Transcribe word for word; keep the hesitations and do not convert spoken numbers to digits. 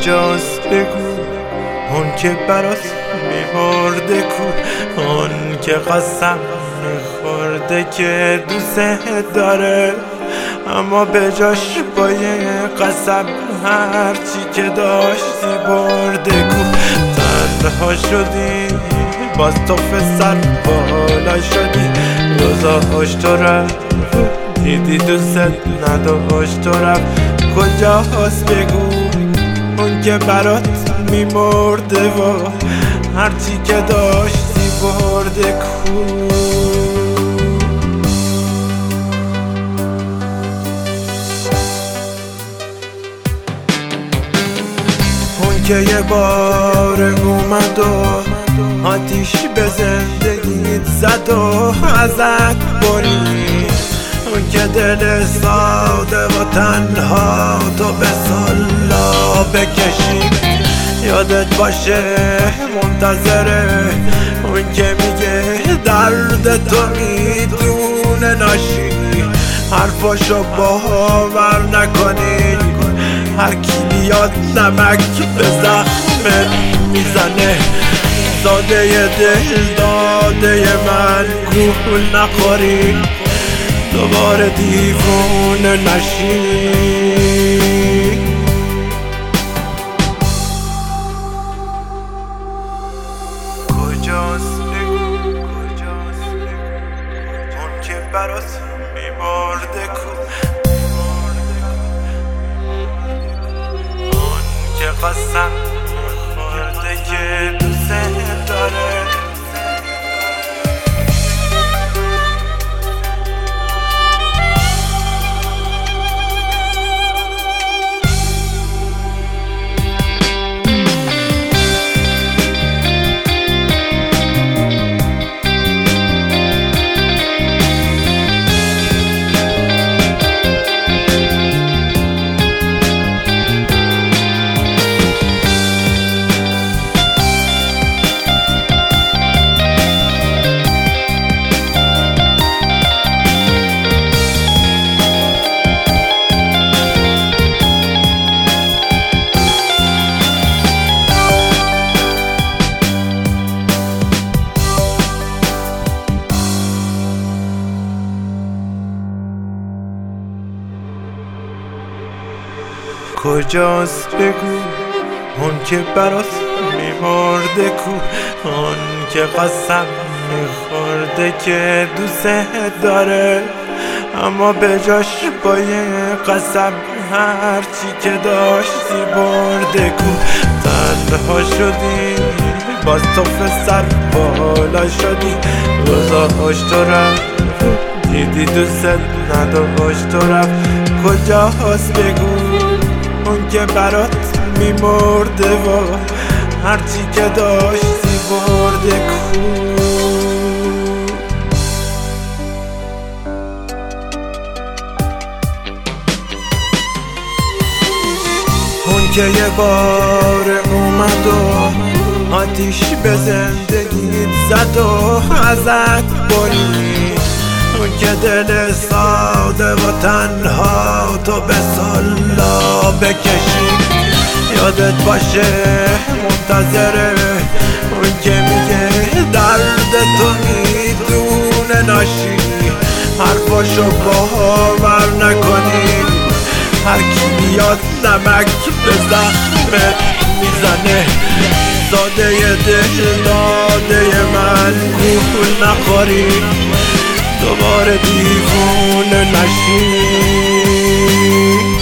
کجاست بگو اون که برات میمرده کو، اون که قسم میخورده که دوست داره اما به جاش با یه قسم هرچی که داشتی برده کو. تنها شدی باز تو سر بالا شدی، روزاش تو رفت دیدی دوست نداشت تو رفت. کجاست بگو اون که برات میمرده و هرچی که داشتی برده کو. اون که یه بار اومد و آتیش به زندگیت زد و ازت برید، اون که دل ساده و تنها تو به سالا بکشید. یادت باشه منتظره اون که میگه درد تو میدونه ناشی، حرفاشو باور نکنی. هر کی بیاد نمک به زخمت میزنه، ساده دل داده من گول نخوری، دوباره دیوونه نشی. کجاست بگو اون که برات میمرده کو، اون که قسم میخورده که دوست داره. کجاست بگو اون که برات میمرده کو، اون که قسم میخورده که دوست داره اما به جاش با یه قسم هرچی که داشتی برده کو. تنها شدی باز تو سر بالا شدی، روزاش تو رفت دیدی دوست نداشت تو رفت. کجاست بگو اون که برات میمرده و هرچی که داشتی برده کو. اون که یه بار اومد و آتیش به زندگیت زد و ازت برید، اون که دل ساده و تنها تو به سالا بکشید. یادت باشه منتظره اون که میگه درد تو میدونه ناشی، حرفاشو باور نکنی. هر کی بیاد نمک به زخمت میزنه، ساده دل داده من گول نخوری، دوباره دیوونه نشی.